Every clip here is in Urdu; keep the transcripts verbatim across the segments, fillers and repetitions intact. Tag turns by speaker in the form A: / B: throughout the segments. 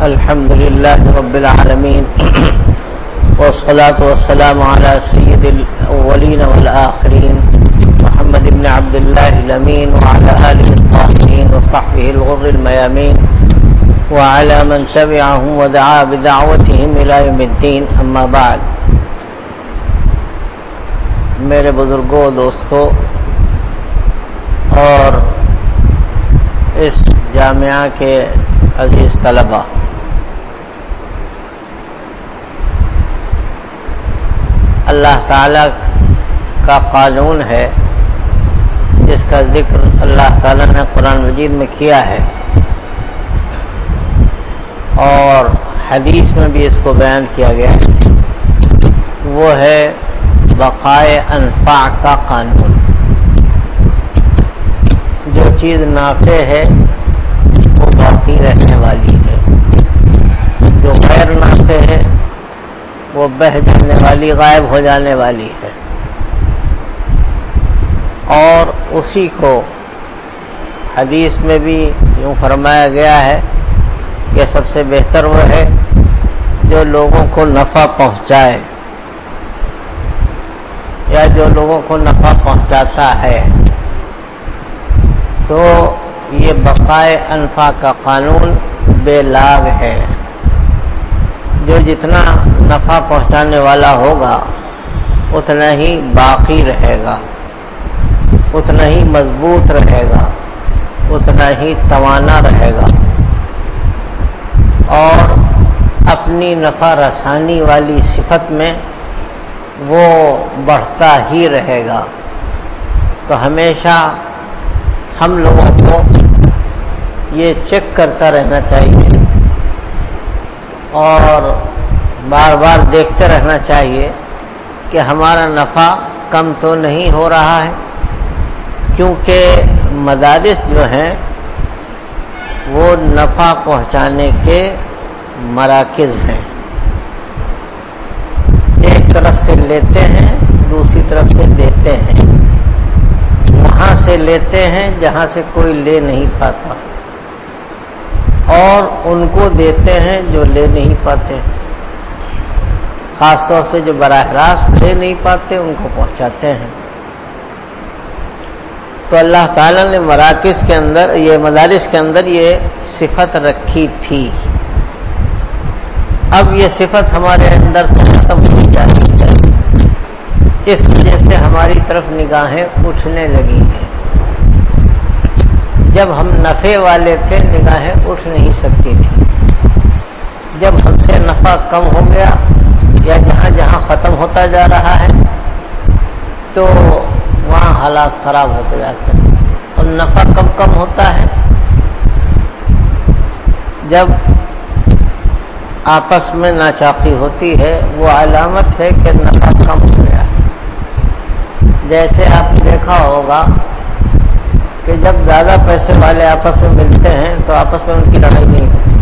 A: الحمد لله رب العالمين والصلاة والسلام على سيد الأولين والآخرين محمد بن عبد الله الأمين وعلى آله الطاهرين وصحبه الغر الميامين وعلى من تبعهم ودعا بدعوتهم إلى يوم الدين. أما بعد. میرے بزرگوں، دوستوں اور اس جامعہ کے عزیز طلباء، اللہ تعالی کا قانون ہے جس کا ذکر اللہ تعالی نے قرآن مجید میں کیا ہے اور حدیث میں بھی اس کو بیان کیا گیا ہے. وہ ہے بقائے انفع کا قانون. جو چیز نافع ہے وہ باقی رہنے والی ہے، جو غیر نافع ہے وہ بہہ جانے والی، غائب ہو جانے والی ہے. اور اسی کو حدیث میں بھی یوں فرمایا گیا ہے کہ سب سے بہتر وہ ہے جو لوگوں کو نفع پہنچائے یا جو لوگوں کو نفع پہنچاتا ہے. تو یہ بقائے انفع کا قانون بے لاگ ہے. جو جتنا نفع پہنچانے والا ہوگا اتنا ہی باقی رہے گا، اتنا ہی مضبوط رہے گا، اتنا ہی توانا رہے گا اور اپنی نفع رسانی والی صفت میں وہ بڑھتا ہی رہے گا. تو ہمیشہ ہم لوگوں کو یہ چیک کرتا رہنا چاہیے اور بار بار دیکھتے رہنا چاہیے کہ ہمارا نفع کم تو نہیں ہو رہا ہے، کیونکہ مدارس جو ہیں وہ نفع پہنچانے کے مراکز ہیں. ایک طرف سے لیتے ہیں، دوسری طرف سے دیتے ہیں. وہاں سے لیتے ہیں جہاں سے کوئی لے نہیں پاتا اور ان کو دیتے ہیں جو لے نہیں پاتے، خاص طور سے جو براہ راست لے نہیں پاتے ان کو پہنچاتے ہیں. تو اللہ تعالیٰ نے مراکز کے اندر، یہ مدارس کے اندر یہ صفت رکھی تھی. اب یہ صفت ہمارے اندر سے ختم ہو جاتی ہے، اس وجہ سے ہماری طرف نگاہیں اٹھنے لگی ہیں. جب ہم نفع والے تھے نگاہیں اٹھ نہیں سکتی تھی. جب ہم سے نفع کم ہو گیا یا جہاں جہاں ختم ہوتا جا رہا ہے تو وہاں حالات خراب ہوتے جاتے ہیں. اور نفع کم کم ہوتا ہے جب آپس میں ناچاقی ہوتی ہے، وہ علامت ہے کہ نفع کم ہو گیا. جیسے آپ نے دیکھا ہوگا کہ جب زیادہ پیسے والے آپس میں ملتے ہیں تو آپس میں ان کی لڑائی نہیں ہوتی.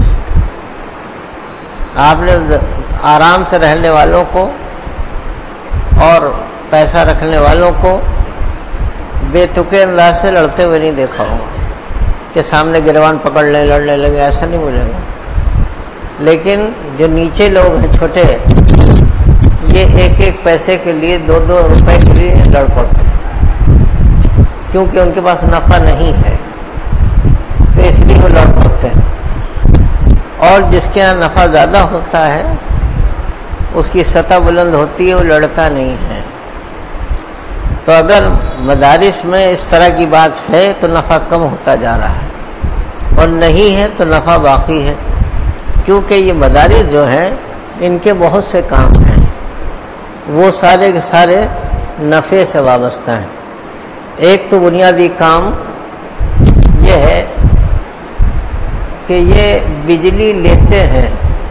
A: آپ نے آرام سے رہنے والوں کو اور پیسہ رکھنے والوں کو بے تکے انداز سے لڑتے ہوئے نہیں دیکھا ہوگا کہ سامنے گریبان پکڑ لیں، لڑنے لگے، ایسا نہیں ملے گا. لیکن جو نیچے لوگ ہیں، چھوٹے، یہ ایک ایک پیسے کے لیے، دو دو روپے کے لیے لڑ پڑتے ہیں کیونکہ ان کے پاس نفع نہیں ہے، تو اس لیے وہ لڑ پڑتے ہیں. اور جس کے یہاں نفع زیادہ ہوتا ہے اس کی سطح بلند ہوتی ہے، وہ لڑتا نہیں ہے. تو اگر مدارس میں اس طرح کی بات ہے تو نفع کم ہوتا جا رہا ہے، اور نہیں ہے تو نفع باقی ہے. کیونکہ یہ مدارس جو ہیں ان کے بہت سے کام ہیں، وہ سارے کے سارے نفع سے وابستہ ہیں. ایک تو بنیادی کام یہ ہے کہ یہ بجلی لیتے ہیں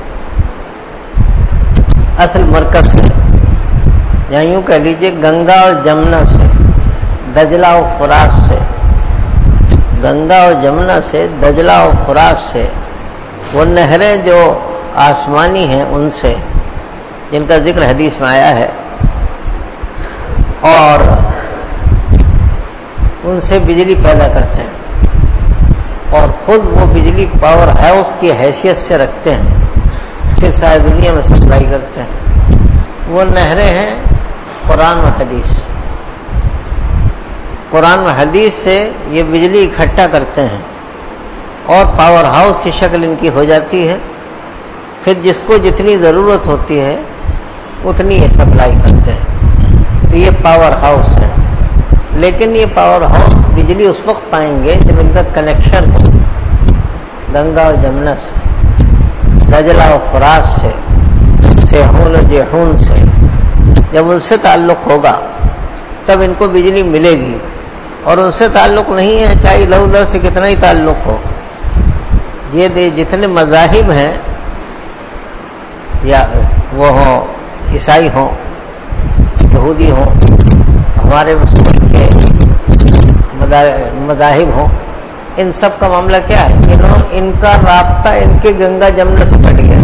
A: اصل مرکز سے، یا یوں کہہ لیجیے گنگا اور جمنا سے، دجلہ اور فرات سے. گنگا اور جمنا سے، دجلہ اور فرات سے، وہ نہریں جو آسمانی ہیں ان سے، جن کا ذکر حدیث میں آیا ہے، اور ان سے بجلی پیدا کرتے ہیں. اور خود وہ بجلی پاور ہاؤس کی حیثیت سے رکھتے ہیں، پھر ساری دنیا میں سپلائی کرتے ہیں۔ وہ نہریں ہیں قرآن و حدیث، قرآن و حدیث سے یہ بجلی اکٹھا کرتے ہیں اور پاور ہاؤس کی شکل ان کی ہو جاتی ہے، پھر جس کو جتنی ضرورت ہوتی ہے اتنی یہ سپلائی کرتے ہیں، تو یہ پاور ہاؤس ہے۔ لیکن یہ پاور ہاؤس بجلی اس وقت پائیں گے جب ان کا کنیکشن ہو گنگا اور جمنا سے، دجلہ و فرات سے، سیحون و جیحون سے، جب ان سے تعلق ہوگا تب ان کو بجلی ملے گی، اور ان سے تعلق نہیں ہے چاہے ادھر ادھر سے کتنا ہی تعلق ہو۔ یہ دے جتنے مذاہب ہیں، یا وہ ہوں عیسائی ہوں، یہودی ہوں، ہمارے مسلم کے مذاہب ہوں، ان سب کا معاملہ کیا ہے؟ انہوں ان کا رابطہ ان کے گنگا جمنا سے کٹ گیا،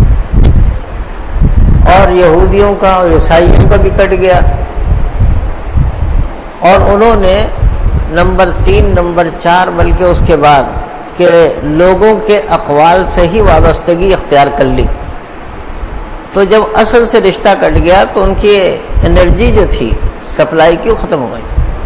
A: اور یہودیوں کا اور عیسائیوں کا بھی کٹ گیا، اور انہوں نے نمبر تین نمبر چار بلکہ اس کے بعد کہ لوگوں کے اقوال سے ہی وابستگی اختیار کر لی۔ تو جب اصل سے رشتہ کٹ گیا تو ان کی انرجی جو تھی سپلائی کی ختم ہو گئی،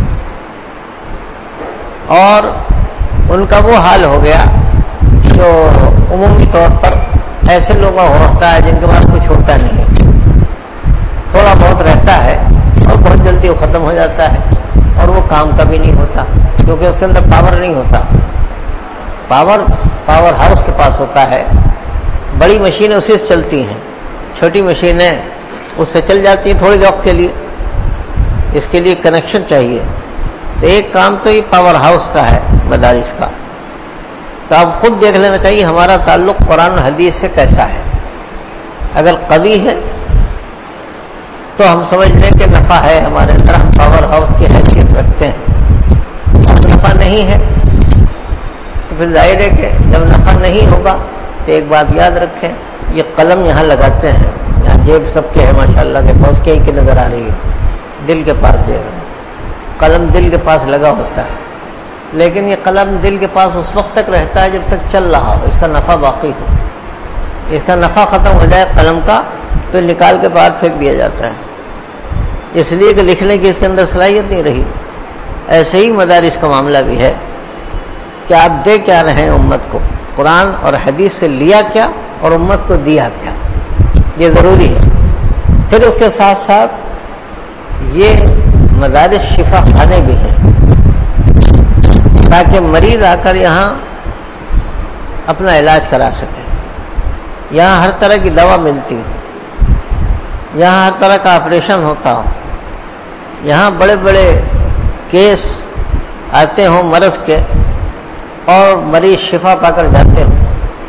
A: اور ان کا وہ حال ہو گیا جو عمومی طور پر ایسے لوگوں کو ہوتا ہے جن کے پاس کچھ ہوتا نہیں ہے، تھوڑا بہت رہتا ہے اور بہت جلدی وہ ختم ہو جاتا ہے، اور وہ کام کا بھی نہیں ہوتا کیونکہ اس کے اندر پاور نہیں ہوتا۔ پاور پاور ہاؤس کے پاس ہوتا ہے، بڑی مشینیں اسی سے چلتی ہیں، چھوٹی مشینیں اس سے چل جاتی ہیں تھوڑی وقت کے لیے، اس کے لیے کنیکشن چاہیے۔ تو ایک کام تو یہ پاور ہاؤس کا ہے مدارس کا، تو آپ خود دیکھ لینا چاہیے ہمارا تعلق قرآن و حدیث سے کیسا ہے۔ اگر قوی ہے تو ہم سمجھ لیں کہ نفع ہے ہمارے اندر، ہم پاور ہاؤس کی حیثیت رکھتے ہیں۔ اور نفع نہیں ہے تو پھر ظاہر ہے کہ جب نفع نہیں ہوگا تو ایک بات یاد رکھیں، یہ قلم یہاں لگاتے ہیں، یہاں جیب سب کے ہے ماشاءاللہ کے پاس، کہیں کی نظر آ رہی ہے، دل کے پاس جیب ہے، قلم دل کے پاس لگا ہوتا ہے، لیکن یہ قلم دل کے پاس اس وقت تک رہتا ہے جب تک چل رہا ہو، اس کا نفع باقی ہو۔ اس کا نفع ختم ہو جائے قلم کا تو نکال کے باہر پھینک دیا جاتا ہے، اس لیے کہ لکھنے کی اس کے اندر صلاحیت نہیں رہی۔ ایسے ہی مدارس کا معاملہ بھی ہے کہ آپ دے کیا رہے ہیں امت کو، قرآن اور حدیث سے لیا کیا اور امت کو دیا کیا، یہ ضروری ہے۔ پھر اس کے ساتھ ساتھ یہ مدارس شفا خانے بھی ہیں، تاکہ مریض آ کر یہاں اپنا علاج کرا سکے۔ یہاں ہر طرح کی دوا ملتی ہو، یہاں ہر طرح کا آپریشن ہوتا ہو، یہاں بڑے بڑے کیس آتے ہوں مرض کے اور مریض شفا پا کر جاتے ہوں۔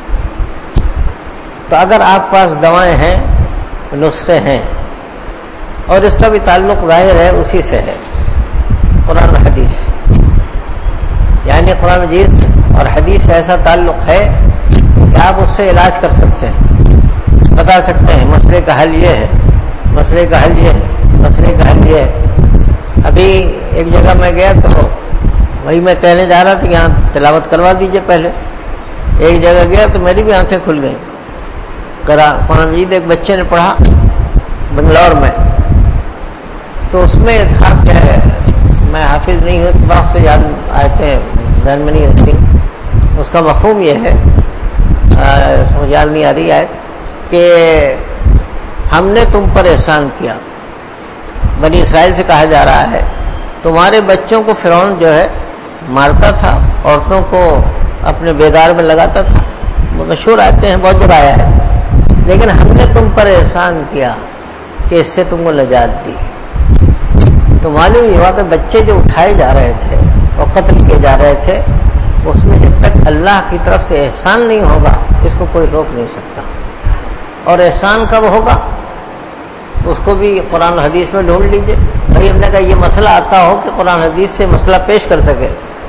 A: تو اگر آپ پاس دوائیں ہیں، نسخے ہیں، اور اس کا بھی تعلق ظاہر ہے اسی سے ہے، قرآن و حدیث، یعنی قرآن مجید اور حدیث سے ایسا تعلق ہے کہ آپ اس سے علاج کر سکتے ہیں، بتا سکتے ہیں مسئلے کا حل یہ ہے، مسئلے کا حل یہ ہے، مسئلے کا حل یہ ہے۔ ابھی ایک جگہ میں گیا تو وہی میں کہنے جا رہا تھا کہ یہاں تلاوت کروا دیجئے پہلے۔ ایک جگہ گیا تو میری بھی آنکھیں کھل گئیں، قرآن مجید ایک بچے نے پڑھا بنگلور میں، تو اس میں تھا کیا ہے، میں حافظ نہیں ہوں، اتفاق سے یاد آیتیں ذہن میں نہیں رکھتی، اس کا مفہوم یہ ہے، سمجھ یاد نہیں آ رہی آیت، کہ ہم نے تم پر احسان کیا، بنی اسرائیل سے کہا جا رہا ہے تمہارے بچوں کو فرعون جو ہے مارتا تھا، عورتوں کو اپنے بیگار میں لگاتا تھا، وہ مشہور آتے ہیں، بہت جگہ آیا ہے، لیکن ہم نے تم پر احسان کیا کہ اس سے تم کو نجات دی۔ تو معلوم یہ ہوا کہ بچے جو اٹھائے جا رہے تھے اور قتل کیے جا رہے تھے، اس میں جب تک اللہ کی طرف سے احسان نہیں ہوگا اس کو کوئی روک نہیں سکتا، اور احسان کب ہوگا اس کو بھی قرآن حدیث میں ڈھونڈ لیجئے۔ بھائی ہم نے کہا یہ مسئلہ آتا ہو کہ قرآن حدیث سے مسئلہ پیش کر سکے۔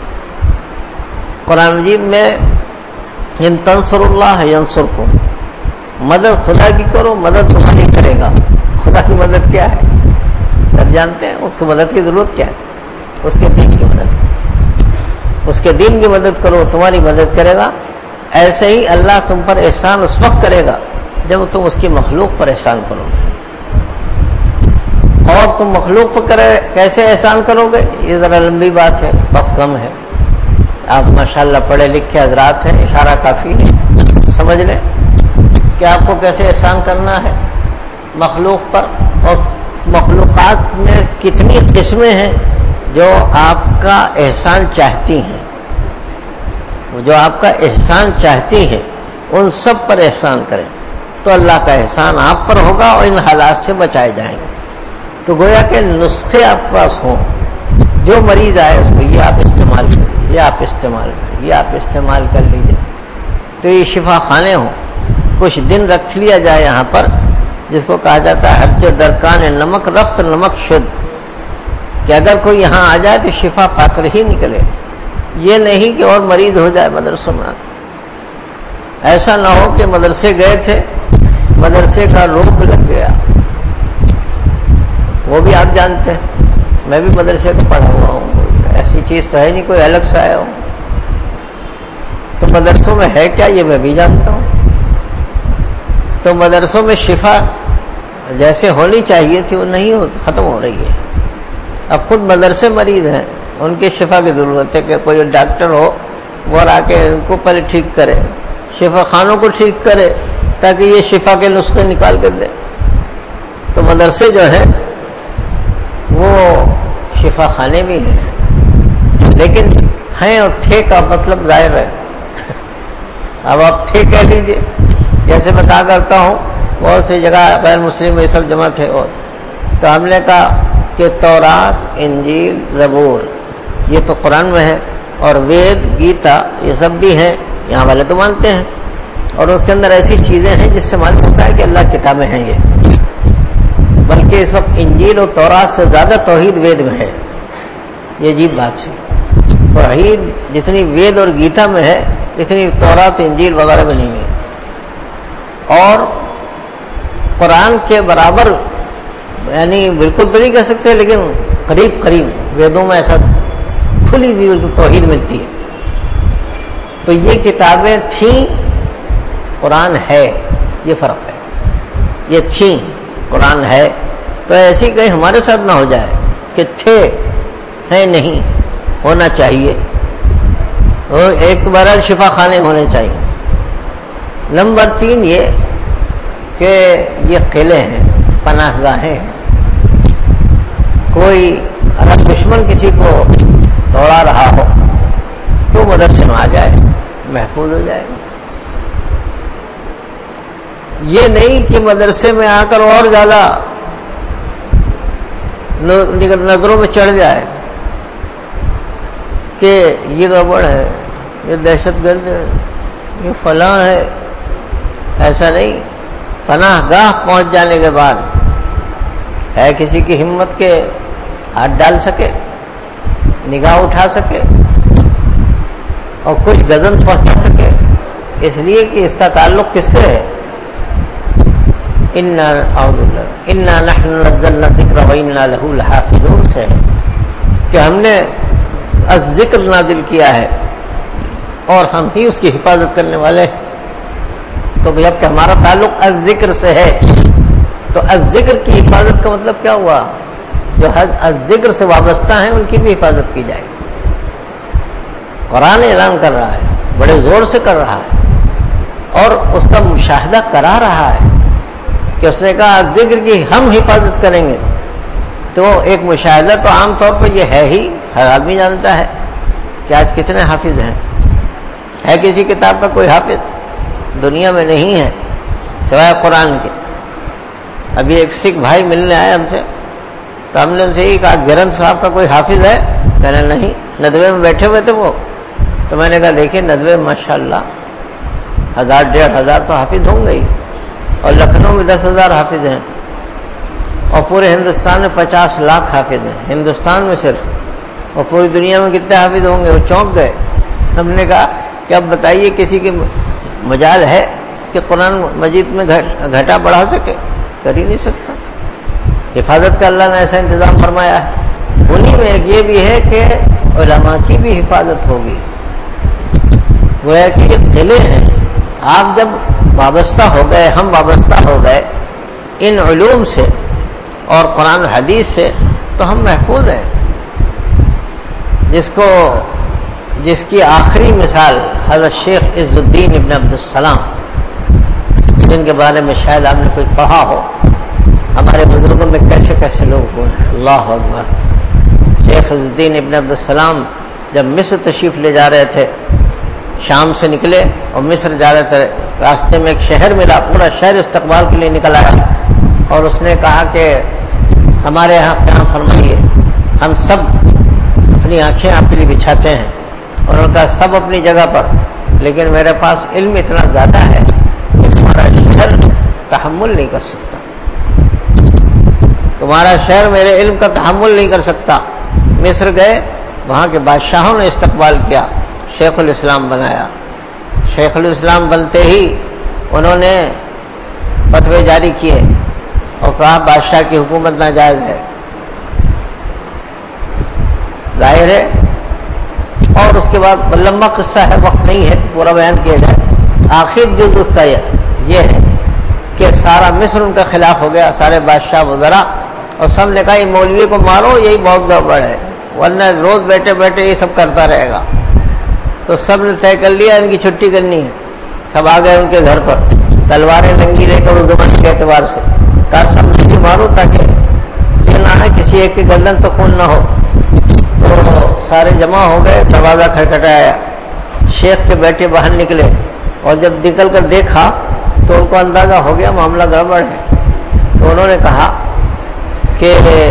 A: قرآن مجید میں ان تنصر اللہ ینصرکم، مدد خدا کی کرو مدد تمہاری کرے گا۔ خدا کی مدد کیا ہے سب جانتے ہیں، اس کو مدد کی ضرورت کیا ہے، اس کے دین کی مدد۔ اس کے دین کی مدد کرو تمہاری مدد کرے گا. ایسے ہی اللہ تم پر احسان اس وقت کرے گا جب تم اس کی مخلوق پر احسان کرو گے. اور تم مخلوق پر کرے کیسے احسان کرو گے؟ یہ ذرا لمبی بات ہے، وقت کم ہے. آپ ماشاءاللہ پڑھے لکھے حضرات ہیں، اشارہ کافی ہے، سمجھ لیں کہ آپ کو کیسے احسان کرنا ہے مخلوق پر. اور مخلوقات میں کتنی قسمیں ہیں جو آپ کا احسان چاہتی ہیں، جو آپ کا احسان چاہتی ہے ان سب پر احسان کریں تو اللہ کا احسان آپ پر ہوگا اور ان حالات سے بچائے جائیں گے. تو گویا کہ نسخے آپ کے پاس ہوں، جو مریض آئے اس کو یہ آپ استعمال کریں، یہ آپ استعمال کریں، یہ آپ استعمال کر لیجیے. تو یہ شفا خانے ہوں، کچھ دن رکھ لیا جائے یہاں پر، جس کو کہا جاتا ہے ہرچ درکان نمک رفت نمک شد، کہ اگر کوئی یہاں آ جائے تو شفا پا کر ہی نکلے. یہ نہیں کہ اور مریض ہو جائے مدرسوں میں. ایسا نہ ہو کہ مدرسے گئے تھے، مدرسے کا روگ لگ گیا. وہ بھی آپ جانتے ہیں، میں بھی مدرسے کو پڑھا ہوا ہوں، ایسی چیز تو ہے نہیں کوئی الگ سے آیا ہوں. تو مدرسوں میں ہے کیا یہ میں بھی جانتا ہوں. تو مدرسوں میں شفا جیسے ہونی چاہیے تھی وہ نہیں ہو، ختم ہو رہی ہے. اب خود مدرسے مریض ہیں، ان کی شفا کی ضرورت ہے کہ کوئی ڈاکٹر ہو وہ آ کے ان کو پہلے ٹھیک کرے، شفا خانوں کو ٹھیک کرے تاکہ یہ شفا کے نسخے نکال کر دے. تو مدرسے جو ہیں وہ شفا خانے بھی ہیں، لیکن ہیں اور تھے کا مطلب ظاہر ہے. اب آپ تھے کہہ لیجیے، جیسے بتا کرتا ہوں بہت سی جگہ غیر مسلم یہ سب جمع تھے، اور تو ہم نے کہا کہ تورات، انجیل، زبور یہ تو قرآن میں ہے، اور وید، گیتا یہ سب بھی ہیں، یہاں والے تو مانتے ہیں. اور اس کے اندر ایسی چیزیں ہیں جس سے معلوم ہوتا ہے کہ اللہ کتابیں ہیں. یہ بلکہ اس وقت انجیل اور تورات سے زیادہ توحید وید میں ہے. یہ عجیب بات ہے. توحید جتنی وید اور گیتا میں ہے اتنی تورات، انجیل وغیرہ میں نہیں ہے. اور قرآن کے برابر یعنی بالکل تو نہیں کہہ سکتے، لیکن قریب قریب ویدوں میں ایسا کھلی ہوئی توحید ملتی ہے. تو یہ کتابیں تھیں، قرآن ہے، یہ فرق ہے. یہ تھیں، قرآن ہے. تو ایسی کہیں ہمارے ساتھ نہ ہو جائے کہ تھے ہیں نہیں، ہونا چاہیے. اور ایک تو بہرحال شفا خانے ہونے چاہیے. نمبر تین یہ کہ یہ قلعے ہیں، پناہ گاہیں ہیں. کوئی اگر دشمن کسی کو دوڑا رہا ہو تو مدرسے میں آ جائے، محفوظ ہو جائے. یہ نہیں کہ مدرسے میں آ کر اور زیادہ نظروں میں چڑھ جائے کہ یہ گڑبڑ ہے، یہ دہشت گرد ہے، یہ فلاں ہے. ایسا نہیں. پناہ گاہ پہنچ جانے کے بعد ہے کسی کی ہمت کے ہاتھ ڈال سکے، نگاہ اٹھا سکے اور کچھ غزل پہنچا سکے، اس لیے کہ اس کا تعلق کس سے ہے؟ انا اعوذ باللہ انا نحن نزلنا الذکر وانا لہ لحافظون سے ہے کہ ہم نے الذکر نازل کیا ہے اور ہم ہی اس کی حفاظت کرنے والے ہیں. تو جب کہ ہمارا تعلق الذکر سے ہے تو الذکر کی حفاظت کا مطلب کیا ہوا؟ جو الذکر سے وابستہ ہیں ان کی بھی حفاظت کی جائے. قرآن اعلان کر رہا ہے، بڑے زور سے کر رہا ہے اور اس کا مشاہدہ کرا رہا ہے کہ اس نے کہا ذکر کی ہم حفاظت کریں گے. تو ایک مشاہدہ تو عام طور پر یہ ہے ہی، ہر آدمی جانتا ہے کہ آج کتنے حافظ ہیں. ہے کسی کتاب کا کوئی حافظ؟ دنیا میں نہیں ہے سوائے قرآن کے. ابھی ایک سکھ بھائی ملنے آئے ہم سے، تو ہم نے ان سے یہ کہا گرنتھ صاحب کا کوئی حافظ ہے؟ کہنا نہیں. ندوے میں بیٹھے ہوئے تھے وہ. تو میں نے کہا دیکھیں ندوے میں ماشاءاللہ ہزار ڈیڑھ ہزار تو حافظ ہوں گے ہی، اور لکھنؤ میں دس ہزار حافظ ہیں، اور پورے ہندوستان میں پچاس لاکھ حافظ ہیں ہندوستان میں صرف. اور پوری دنیا میں کتنے حافظ ہوں گے؟ وہ چونک گئے. ہم نے کہا کہ اب بتائیے کسی کی مجال ہے کہ قرآن مجید میں گھٹا بڑھا سکے؟ کر ہی نہیں سکتا. حفاظت کا اللہ نے ایسا انتظام فرمایا ہے. انہی میں ایک یہ بھی ہے کہ علماء کی بھی حفاظت ہوگی. گویا کہ یہ قلعے ہیں. آپ جب وابستہ ہو گئے، ہم وابستہ ہو گئے ان علوم سے اور قرآن و حدیث سے، تو ہم محفوظ ہیں. جس کو جس کی آخری مثال حضرت شیخ عز الدین ابن عبد السلام، جن کے بارے میں شاید آپ نے کچھ پڑھا ہو. ہمارے بزرگوں میں کیسے کیسے لوگ ہوئے ہیں. اللہ اکبر. شیخ عز الدین ابن عبد السلام جب مصر تشریف لے جا رہے تھے، شام سے نکلے اور مصر جا رہے تھے، راستے میں ایک شہر ملا، پورا شہر استقبال کے لیے نکل آیا اور اس نے کہا کہ ہمارے یہاں قیام فرمائیے، ہم سب اپنی آنکھیں آپ کے لیے بچھاتے ہیں. اور انہوں نے کہا سب اپنی جگہ پر، لیکن میرے پاس علم اتنا زیادہ ہے کہ تمہارا شہر تحمل نہیں کر سکتا، تمہارا شہر میرے علم کا تحمل نہیں کر سکتا. مصر گئے، وہاں کے بادشاہوں نے استقبال کیا، شیخ الاسلام بنایا. شیخ الاسلام بنتے ہی انہوں نے فتوے جاری کیے اور کہا بادشاہ کی حکومت ناجائز ہے. ظاہر ہے. اور اس کے بعد لمبا قصہ ہے، وقت نہیں ہے پورا بیان کیا جائے. آخر جو اس کا یہ ہے کہ سارا مصر ان کا خلاف ہو گیا، سارے بادشاہ وزراء، اور سب نے کہا یہ مولوی کو مارو، یہی بہت گڑبڑ ہے، ورنہ روز بیٹھے بیٹھے یہ سب کرتا رہے گا. تو سب نے طے کر لیا ان کی چھٹی کرنی ہے. سب آ گئے ان کے گھر پر، تلواریں ننگی لے کر اس زمانے کے اعتبار سے. کہا سب مجھے مارو تاکہ یہ نہ ہے کسی ایک کی گردن تو خون نہ ہو. تو سارے جمع ہو گئے، دروازہ کھٹکھٹایا. شیخ کے بیٹے باہر نکلے اور جب نکل کر دیکھا تو ان کو اندازہ ہو گیا معاملہ گڑبڑ ہے. تو انہوں نے کہا کہ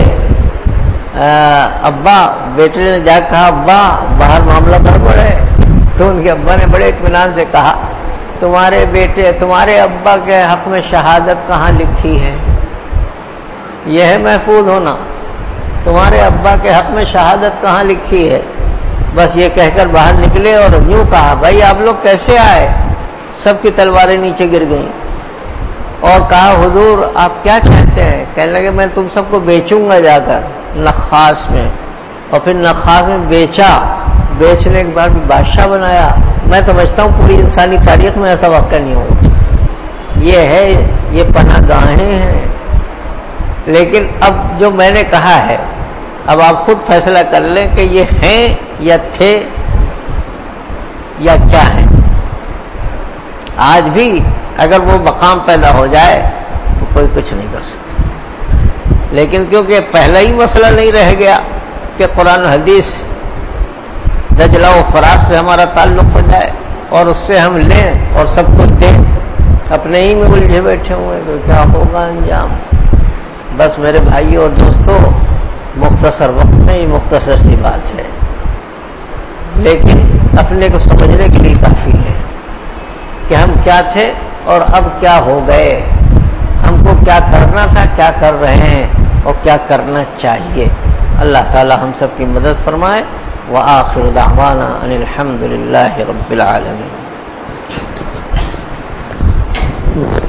A: ابا، بیٹے نے جا کہا ابا باہر معاملہ گڑبڑ ہے. تو ان کے ابا نے بڑے اطمینان سے کہا تمہارے بیٹے تمہارے ابا کے حق میں شہادت کہاں لکھی ہے؟ یہ ہے محفوظ ہونا. تمہارے ابا کے حق میں شہادت کہاں لکھی ہے؟ بس یہ کہہ کر باہر نکلے اور یوں کہا بھائی آپ لوگ کیسے آئے؟ سب کی تلواریں نیچے گر گئیں. اور کہا حضور آپ کیا کہتے ہیں؟ کہنے لگے میں تم سب کو بیچوں گا جا کر نخاس میں. اور پھر نخاس میں بیچا، بیچنے کے بعد بادشاہ بنایا. میں سمجھتا ہوں پوری انسانی تاریخ میں ایسا واقعہ نہیں ہوگا. یہ ہے، یہ پناہ گاہیں ہیں. لیکن اب جو میں نے کہا ہے، اب آپ خود فیصلہ کر لیں کہ یہ ہیں یا تھے یا کیا ہیں. آج بھی اگر وہ مقام پیدا ہو جائے تو کوئی کچھ نہیں کر سکتا. لیکن کیونکہ پہلا ہی مسئلہ نہیں رہ گیا کہ قرآن حدیث دجلہ و فرات سے ہمارا تعلق ہو جائے اور اس سے ہم لیں اور سب کچھ دیں، اپنے ہی میں الجھے بیٹھے ہوئے تو کیا ہوگا انجام. بس میرے بھائی اور دوستو، مختصر وقت میں ہی مختصر سی بات ہے، لیکن اپنے کو سمجھنے کے لیے کافی ہے کہ ہم کیا تھے اور اب کیا ہو گئے. ہم کو کیا کرنا تھا، کیا کر رہے ہیں اور کیا کرنا چاہیے. اللہ تعالی ہم سب کی مدد فرمائے. وآخر دعوانا ان الحمد للہ رب العالمین.